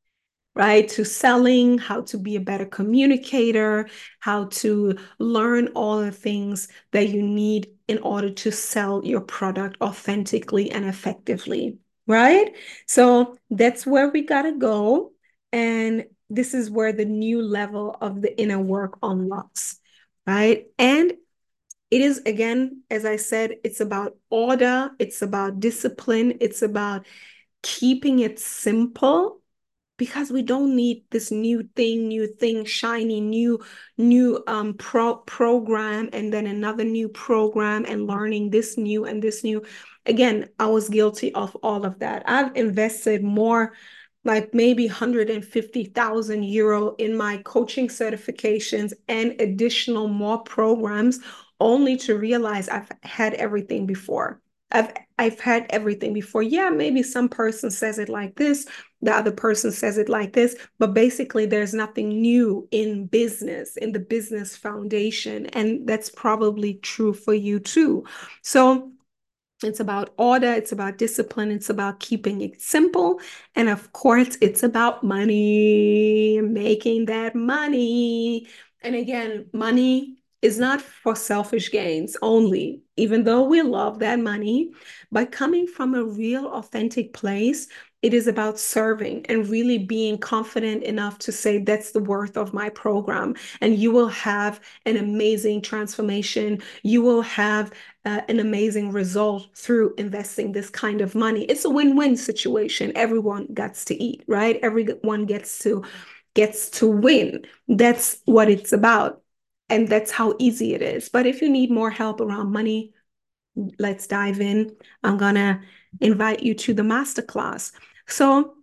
right? To selling, how to be a better communicator, how to learn all the things that you need in order to sell your product authentically and effectively, right? So that's where we gotta go. And this is where the new level of the inner work unlocks, right? And it is, again, as I said, it's about order, it's about discipline, it's about keeping it simple because we don't need this new thing, new thing, shiny, new, new um pro program, and then another new program and learning this new and this new. Again, I was guilty of all of that. I've invested more, like maybe one hundred fifty thousand euro in my coaching certifications and additional more programs, only to realize I've had everything before. I've I've had everything before. Yeah, maybe some person says it like this, the other person says it like this, but basically there's nothing new in business, in the business foundation. And that's probably true for you too. So it's about order, it's about discipline, it's about keeping it simple. And of course, it's about money, making that money. And again, money is not for selfish gains only, even though we love that money. But coming from a real, authentic place, it is about serving and really being confident enough to say, that's the worth of my program. And you will have an amazing transformation. You will have uh, an amazing result through investing this kind of money. It's a win-win situation. Everyone gets to eat, right? Everyone gets to gets to win. That's what it's about. And that's how easy it is. But if you need more help around money, let's dive in. I'm gonna invite you to the masterclass. So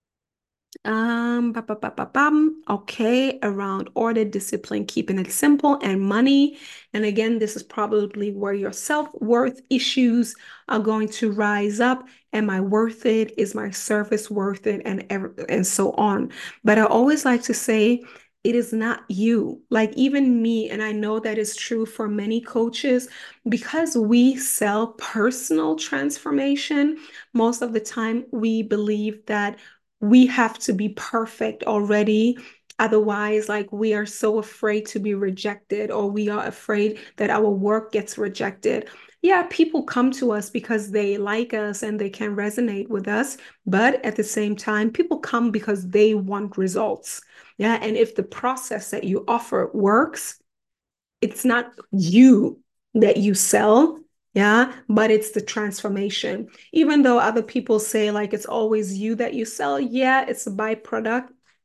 um, ba, ba, ba, ba, bum. Okay, around order, discipline, keeping it simple, and money. And again, this is probably where your self-worth issues are going to rise up. Am I worth it? Is my service worth it? And and so on. But I always like to say, it is not you. Like even me, and I know that is true for many coaches, because we sell personal transformation. Most of the time, we believe that we have to be perfect already. Otherwise, like we are so afraid to be rejected, or we are afraid that our work gets rejected. Yeah, people come to us because they like us and they can resonate with us. But at the same time, people come because they want results. Yeah. And if the process that you offer works, it's not you that you sell, yeah, but it's the transformation. Even though other people say like it's always you that you sell, yeah, it's a byproduct,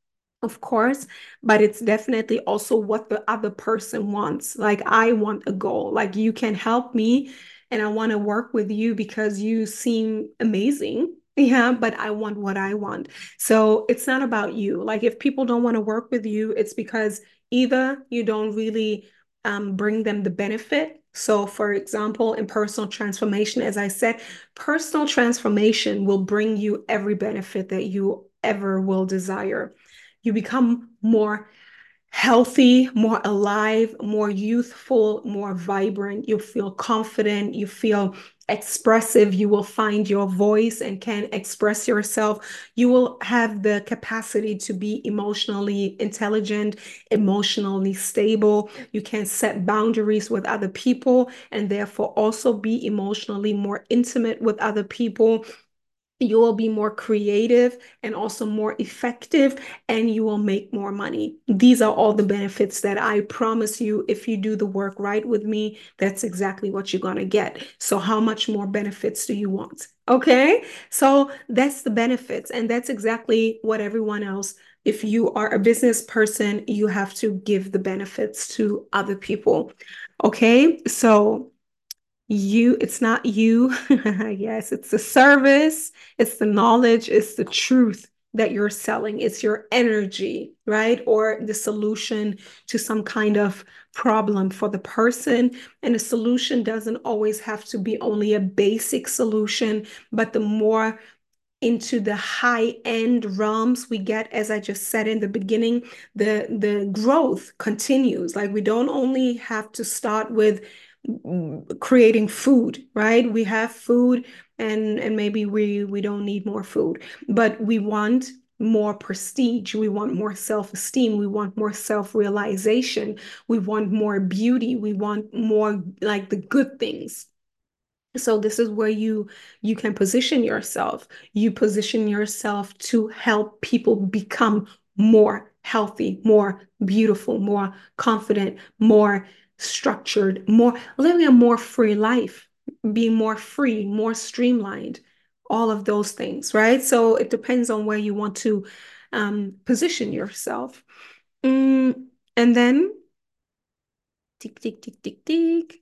of course, but it's definitely also what the other person wants. Like I want a goal. Like you can help me and I want to work with you because you seem amazing. Yeah, but I want what I want. So it's not about you. Like if people don't want to work with you, it's because either you don't really um, bring them the benefit. So, for example, in personal transformation, as I said, personal transformation will bring you every benefit that you ever will desire. You become more healthy, more alive, more youthful, more vibrant. You feel confident, you feel expressive, you will find your voice and can express yourself. You will have the capacity to be emotionally intelligent, emotionally stable. You can set boundaries with other people and therefore also be emotionally more intimate with other people. You will be more creative and also more effective, and you will make more money. These are all the benefits that I promise you, if you do the work right with me, that's exactly what you're going to get. So how much more benefits do you want? Okay. So that's the benefits. And that's exactly what everyone else, if you are a business person, you have to give the benefits to other people. Okay. So you, it's not you. Yes, it's the service, it's the knowledge, it's the truth that you're selling. It's your energy, right? Or the solution to some kind of problem for the person. And the solution doesn't always have to be only a basic solution, but the more into the high end realms we get, as I just said in the beginning, the the growth continues. Like we don't only have to start with creating food, right? We have food, and and maybe we we don't need more food, but we want more prestige. We want more self-esteem. We want more self-realization. We want more beauty. We want more like the good things. So this is where you you can position yourself. You position yourself to help people become more healthy, more beautiful, more confident, more structured, more living a more free life, being more free, more streamlined, all of those things, right? So it depends on where you want to um, position yourself. Mm, and then tick, tick, tick, tick, tick.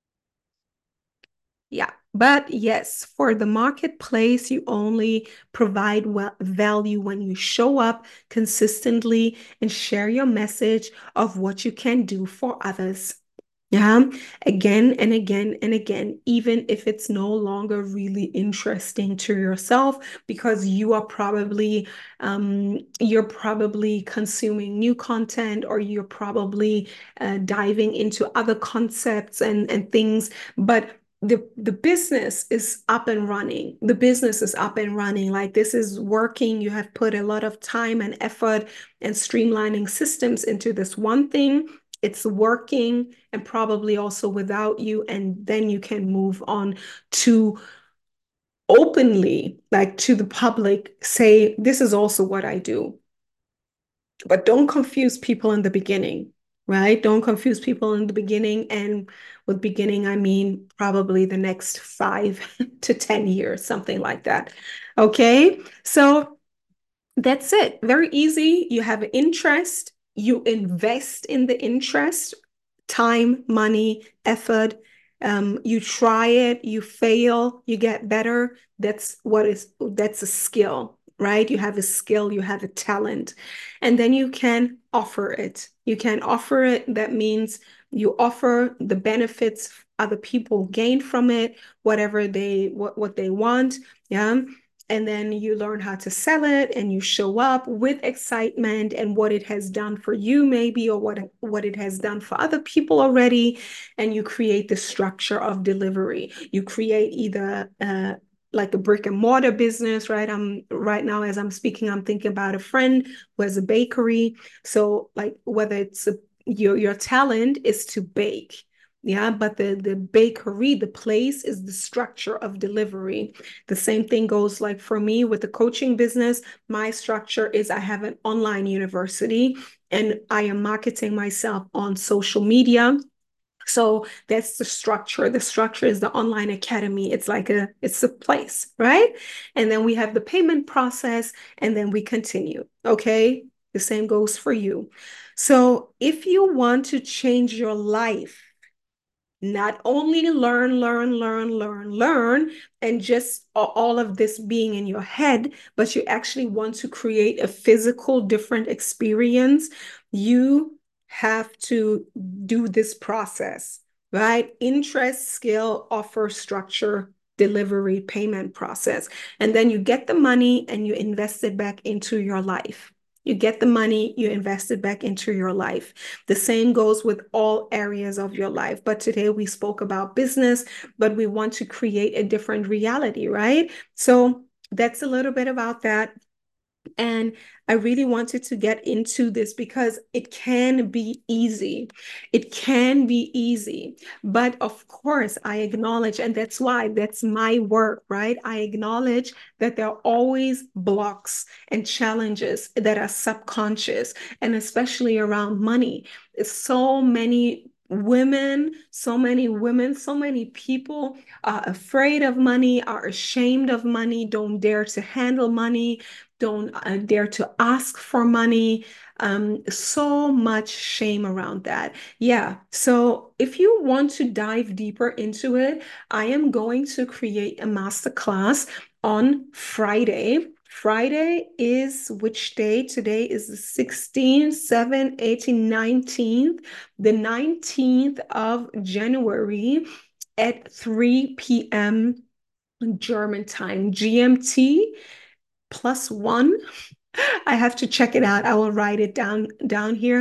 Yeah. But yes, for the marketplace, you only provide well value when you show up consistently and share your message of what you can do for others. Yeah, again and again and again, even if it's no longer really interesting to yourself, because you are probably um, you're probably consuming new content, or you're probably uh, diving into other concepts and and things, but the the business is up and running. The business is up and running. Like, this is working. You have put a lot of time and effort and streamlining systems into this one thing. It's working, and probably also without you. And then you can move on to openly, like to the public, say, this is also what I do. But don't confuse people in the beginning, right? Don't confuse people in the beginning. And with beginning, I mean probably the next five to ten years, something like that. Okay. So that's it. Very easy. You have an interest, you invest in the interest, time, money, effort. Um, you try it, you fail, you get better. That's what is, that's a skill, right? You have a skill, you have a talent, and then you can offer it. You can offer it. That means you offer the benefits other people gain from it, whatever they what, what they want. Yeah. And then you learn how to sell it, and you show up with excitement and what it has done for you, maybe, or what what it has done for other people already. And you create the structure of delivery. You create either uh, like a brick and mortar business, right? I'm right now, as I'm speaking, I'm thinking about a friend who has a bakery. So like, whether it's a, your your talent is to bake, yeah, but the the bakery, the place, is the structure of delivery. The same thing goes like for me with the coaching business. My structure is I have an online university, and I am marketing myself on social media. So that's the structure. The structure is the online academy. It's like a, it's a place, right? And then we have the payment process, and then we continue. Okay. The same goes for you. So if you want to change your life, not only learn, learn, learn, learn, learn, and just all of this being in your head, but you actually want to create a physical, different experience, you have to do this process, right? Interest, skill, offer, structure, delivery, payment process. And then you get the money and you invest it back into your life. You get the money, you invest it back into your life. The same goes with all areas of your life. But today we spoke about business, but we want to create a different reality, right? So that's a little bit about that. And I really wanted to get into this because it can be easy. It can be easy. But of course, I acknowledge, and that's why that's my work, right? I acknowledge that there are always blocks and challenges that are subconscious, and especially around money. So many women, so many women, so many people are afraid of money, are ashamed of money, don't dare to handle money, don't uh, dare to ask for money. Um, so much shame around that. Yeah. So if you want to dive deeper into it, I am going to create a masterclass on Friday. Friday is which day? Today is the sixteenth, seventeenth, eighteenth, nineteenth, the nineteenth of January at three p m German time, G M T plus one. I have to check it out. I will write it down down here.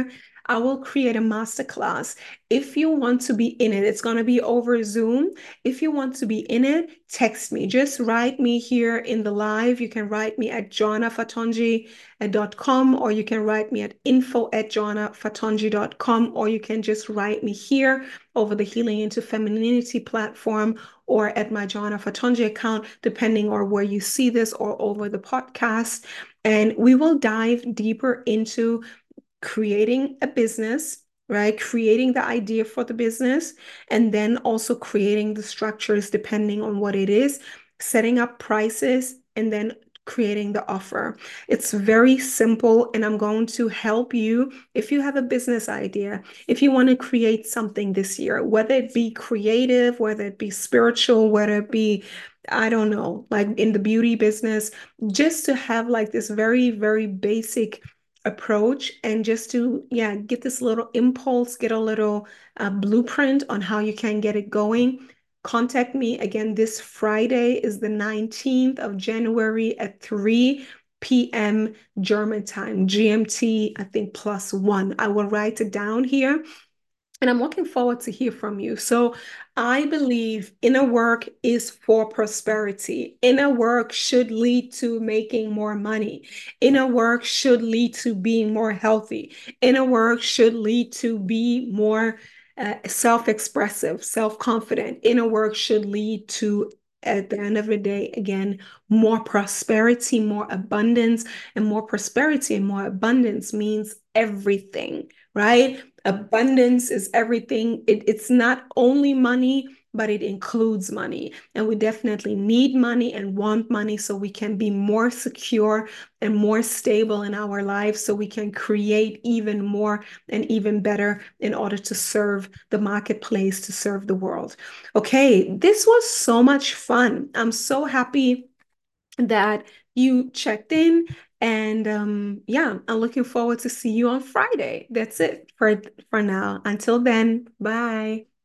I will create a masterclass. If you want to be in it, it's going to be over Zoom. If you want to be in it, text me. Just write me here in the live. You can write me at joanna fatonji dot com, or you can write me at info at joanna fatonji dot com, or you can just write me here over the Healing into Femininity platform or at my Joanna Fatonji account, depending on where you see this, or over the podcast. And we will dive deeper into creating a business, right? Creating the idea for the business, and then also creating the structures depending on what it is, setting up prices, and then creating the offer. It's very simple, and I'm going to help you if you have a business idea, if you want to create something this year, whether it be creative, whether it be spiritual, whether it be, I don't know, like in the beauty business, just to have like this very, very basic approach, and just to, yeah, get this little impulse, get a little uh, blueprint on how you can get it going. Contact me again. This Friday is the nineteenth of January at three p m German time, G M T, I think plus one. I will write it down here, and I'm looking forward to hear from you. So I believe inner work is for prosperity. Inner work should lead to making more money. Inner work should lead to being more healthy. Inner work should lead to be more uh, self-expressive, self-confident. Inner work should lead to, at the end of the day, again, more prosperity, more abundance. And more prosperity and more abundance means everything, right? Abundance is everything. It, it's not only money, but it includes money. And we definitely need money and want money so we can be more secure and more stable in our lives, so we can create even more and even better in order to serve the marketplace, to serve the world. Okay, this was so much fun. I'm so happy that you checked in. And um, yeah, I'm looking forward to see you on Friday. That's it for for now. Until then, bye.